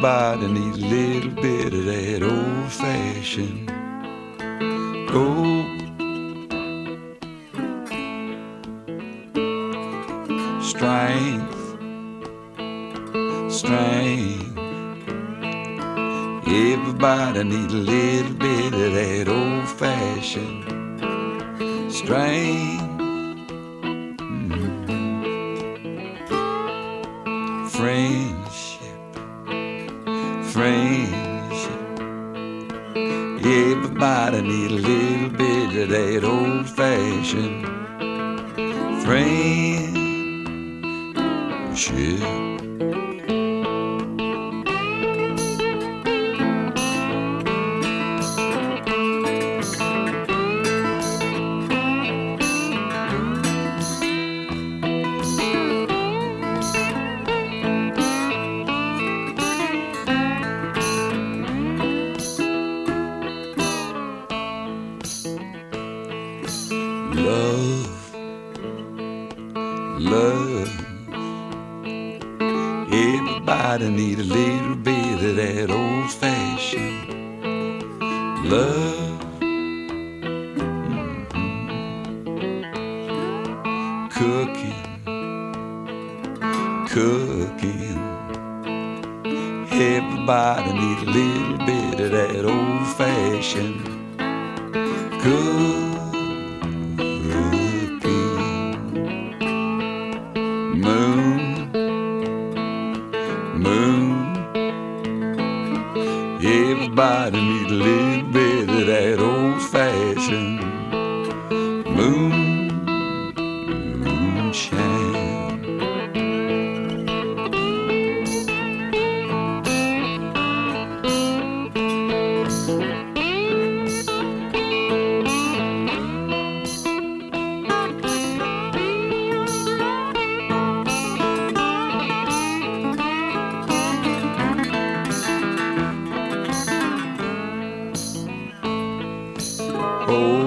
Everybody needs a little bit of that old-fashioned gold. Strength, strength. Everybody needs a little bit of that old-fashioned strength. Friendship, friendship. Everybody needs a little bit of that old-fashioned friendship. Love, love. Everybody need a little bit of that old-fashioned love. Cooking, cooking. Everybody need a little bit of that old-fashioned cooking. Moon, moon. Everybody need a little bit of that old-fashioned moonshine. Oh,